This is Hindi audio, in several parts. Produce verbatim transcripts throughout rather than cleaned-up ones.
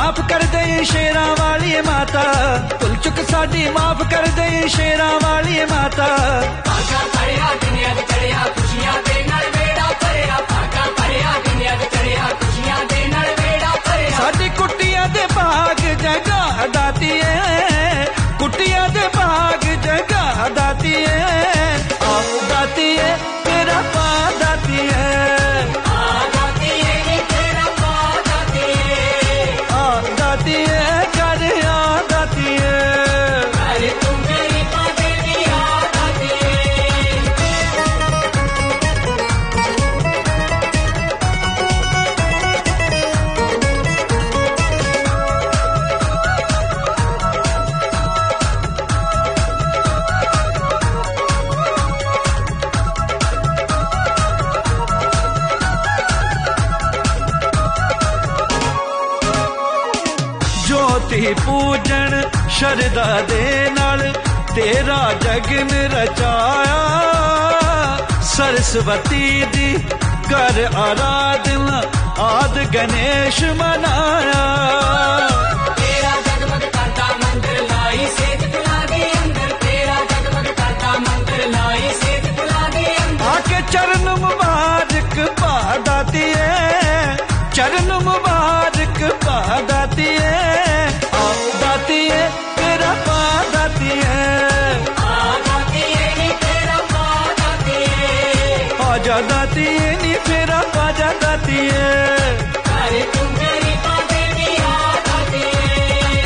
माफ कर दे शेरा वाली माता, भुल चुक साडी माफ कर दे शेरा वाली माता। भागा भरिया दुनिया च चढ़िया खुशियां दे नाल बेड़ा भरिया, भागा भरिया दुनिया च चढ़िया खुशियां दे नाल बेड़ा भरिया। साडी कुटिया दे भाग जगा दाती है, कुटिया दे भाग जगा दाती है, आप दाती है तेरा पा दाती है, आ दाती है नी तेरा पा दाती है, आ दाती है कर आ दाती है, अरे तू मेरी पा देवी आ दाती है। ज्योति पूजन शरदा दे नाल तेरा जगन रचाया, सरस्वती दी कर आराधना आद गणेश मनाया। तेरा जगमग करता मंदिर लाई सेज तुला दी अंदर, तेरा जगमग करता मंदिर लाई सेज तुला दी अंदर। आके चरण मुबारक पा दाती है, चरण मुबारक पा दाती है, आ दाती है तेरा पा दाती है, आ दाती है नी तेरा पा दाती है, आजा दाती है नी फेरा पाजा दाती है। अरे तू मेरी पा देवी आ दाती है।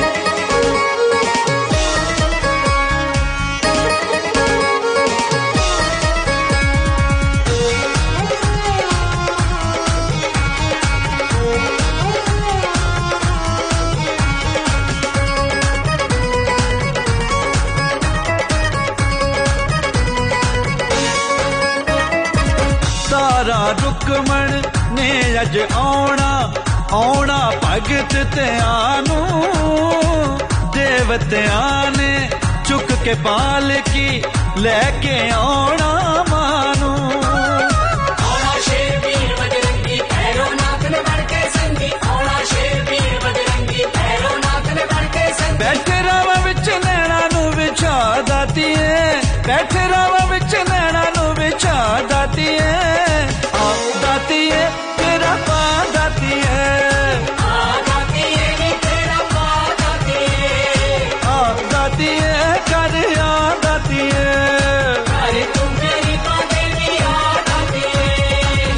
तारा रुकमण ने अज आना, आना भगत त्यानू, देवतियां ने चुक के पालकी लेके आना मानू। औना शेर वीर बजरंगी भैरो नाथ ने बढ़ के संगी, औना शेर वीर बजरंगी भैरो नाथ ने बढ़ के संगी। बैठे रावा विच नैना नू विछा दाती है, बैठे रावा विच नैना नू विछा दाती है, आ दाती है तेरा पा दाती है, आ दाती है नी तेरा पा दाती है, आ दाती है कर आ दाती है। अरे तू मेरी पा देवी आ दाती है।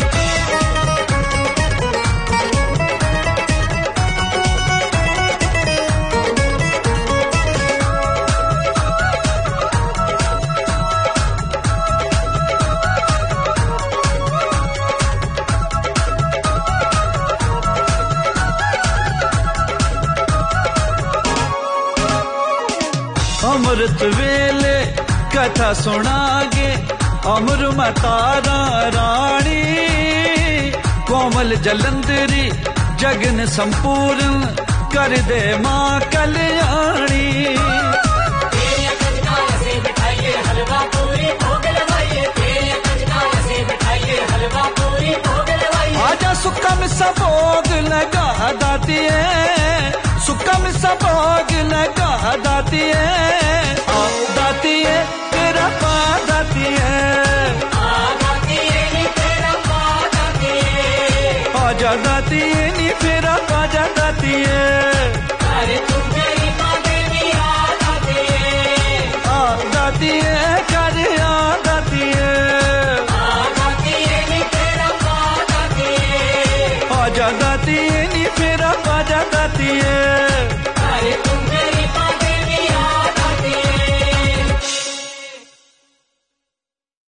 अमृत वेले कथा सुनागे अमर मतारा रानी, कोमल जलंधरी जगन संपूर्ण कर दे माँ कल्याणी। तेरे कंजकाल से बिठाइए हलवा पूरी भोग लगाइए, तेरे कंजकाल से बिठाइए हलवा पूरी भोग लगाइए। आजा सुक्का मिस्सा भोग लगा दाती है, सुक्का मिस्सा भोग लगा दाती है, आ दाती है तेरा पा दाती है, आ दाती है नी तेरा पा दाती है, आजा दाती है नी फेरा पाजा दाती है। अरे